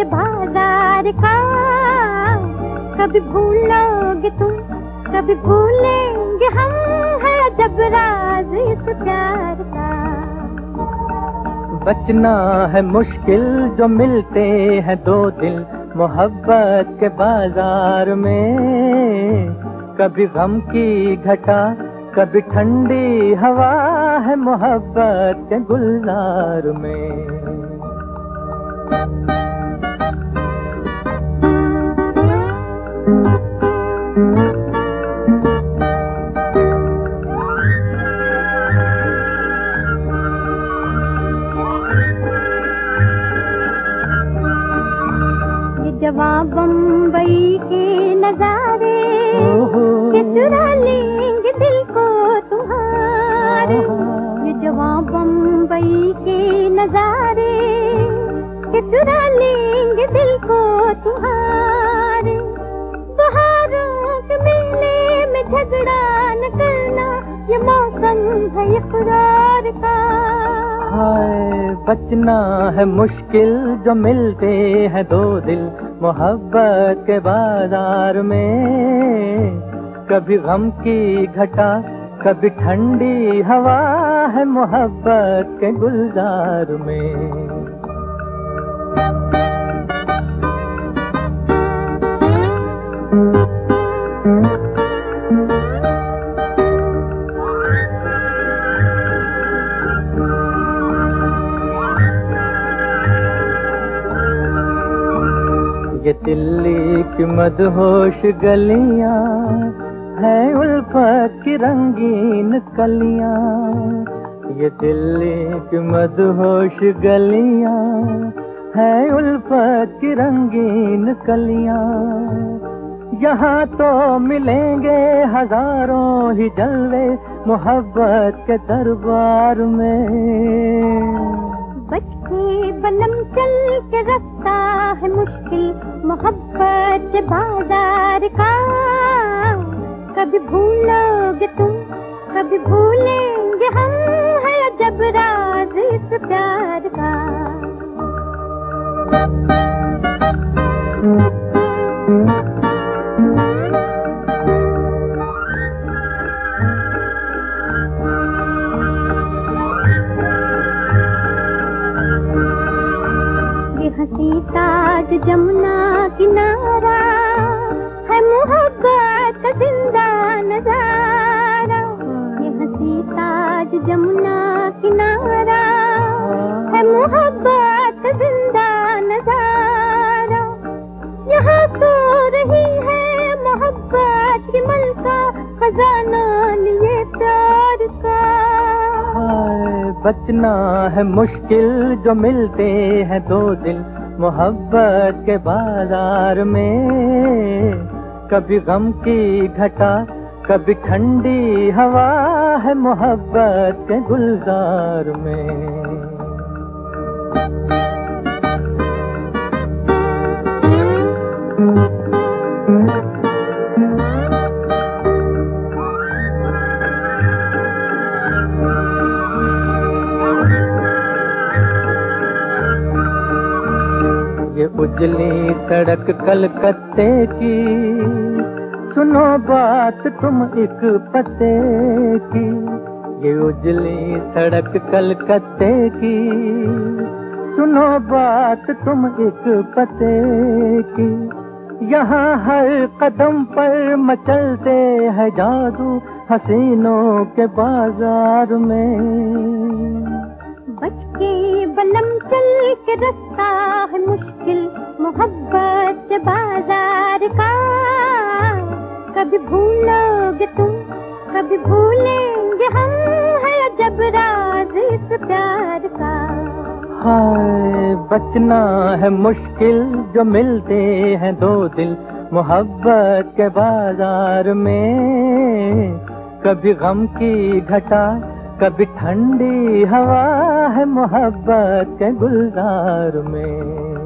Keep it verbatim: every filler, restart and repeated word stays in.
के बाजार का। कभी भूलोगे तुम, कभी भूलेंगे हम, है अजब राज इस प्यार का। बचना है मुश्किल जो मिलते हैं दो दिल मोहब्बत के बाजार में। कभी गम की घटा, कभी ठंडी हवा है मोहब्बत के गुलजार में। जवां बम्बई के नजारे के चुरा लेंगे दिल को तुम्हारे। ये जवां बम्बई के नजारे के चुरा लेंगे दिल को तुम्हारे। बहारों के मेले में झगड़ा न करना, ये मौसम है इकरार का। हाय बचना है मुश्किल जो मिलते हैं दो दिल मोहब्बत के बाजार में। कभी गम की घटा, कभी ठंडी हवा है मोहब्बत के गुलजार में। ये दिल्ली की मदहोश गलियां हैं उल्फत की रंगीन कलियां। ये दिल्ली की मदहोश गलियां हैं उल्फत की रंगीन कलियां। यहाँ तो मिलेंगे हजारों ही जलवे मोहब्बत के दरबार में। बच के बलम चल के रखता है मुश्किल मोहब्बत के बाजार का। कभी भूलोगे तुम, कभी भूलेंगे हम, है अजब राज इस प्यार का। हंसी ताज जमुना किनारा है मोहब्बत का जिंदा नजारा। ये हंसी ताज जमुना किनारा है मोहब्बत का जिंदा नजारा। यहाँ सो रही है मोहब्बत की मलका, खजाना लिए प्यार का। बचना है मुश्किल जो मिलते हैं दो दिल मोहब्बत के बाजार में। कभी गम की घटा, कभी ठंडी हवा है मोहब्बत के गुलजार में। ये उजली सड़क कलकत्ते की, सुनो बात तुम एक पते की। ये उजली सड़क कलकत्ते की, सुनो बात तुम एक पते की। यहाँ हर कदम पर मचलते हैं जादू हसीनों के बाजार में। बच के बलम चल के रास्ता है मुश्किल मोहब्बत के बाजार का। कभी भूलोगे तुम, कभी भूलेंगे हम, है अजब राज इस प्यार का। हाय बचना है मुश्किल जो मिलते हैं दो दिल मोहब्बत के बाजार में। कभी गम की घटा, कभी ठंडी हवा है मोहब्बत के गुलजार में।